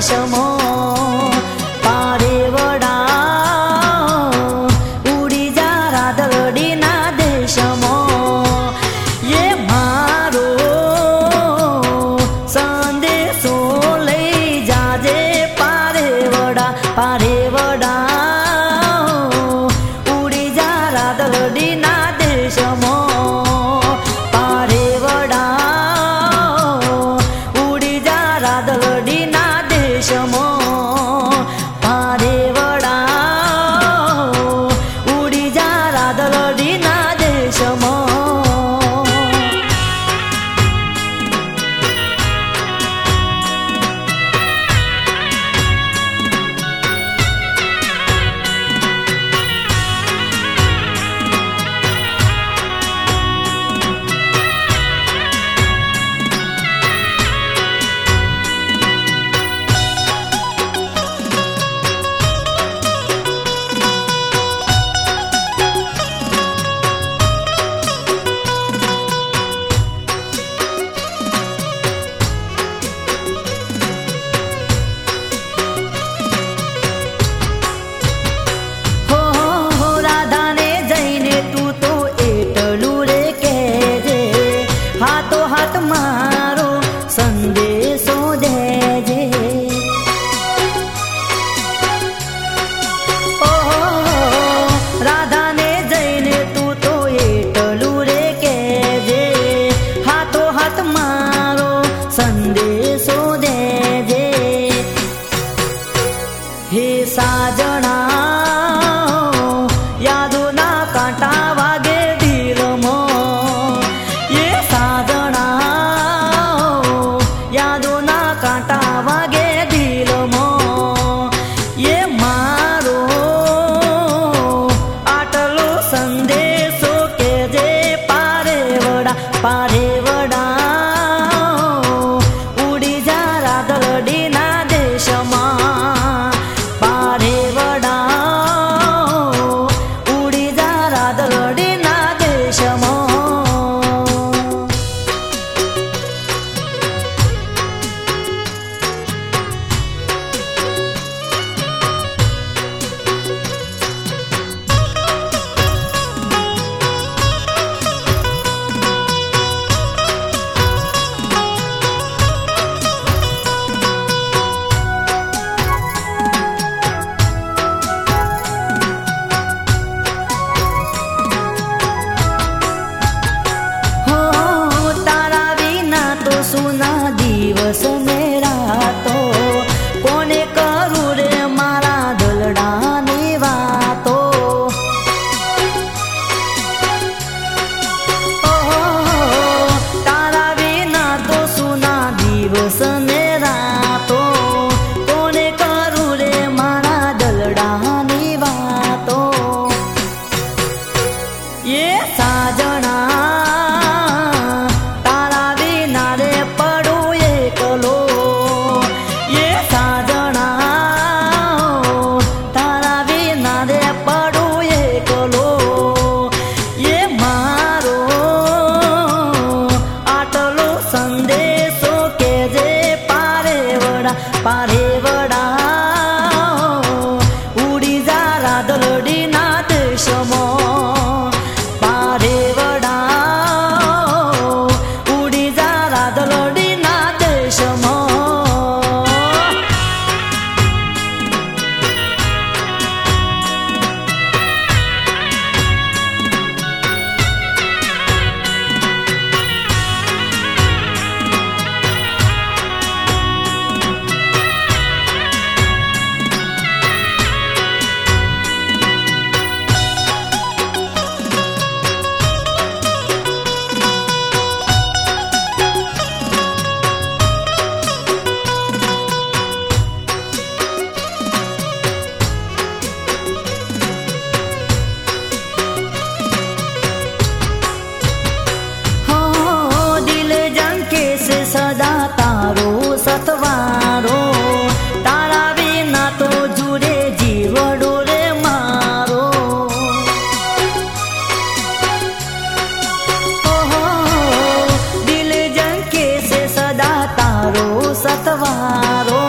દેશમાં પારે વડા ઉડી જા રાધડીના દેશમાં એ મારો સંદેશો લઈ જાજે પારે વડા ઉડી જા રાધડીના દેશમાં પારે વડા ઉડી જા રાધડીના દેશમાં પારે વડા ઉડી જા રાધડીના દેશમાં મારો સંદેશો દેજે રાધાને જઈને તું તો એટલું રે કહેજે હાથો હાથ મારો સંદેશો દેજે હે સાજણા યાદોના કાંટા વાગે દિલમાં એ યાદોના કાંટા વાગે દિલમાં એ મારો આટલો સંદેશો કેજે પારે વડા ઉડી જા રાધડીના દેશમાં પારે વડા ઉડી જા રાધડીના દેશમાં સુના દિવસ ને રાતો કોને કરું રે મારા દલડાની વાતો તારા વિના તો સુના દિવસ ને રાતો કોને કરું રે મારા દલડાની વાતો એ સાજણા પારે વડા ઉડી જા રાધડીના દેશમાં પારે વડા ઉડી જા રાધડીના દેશમાં સતવારો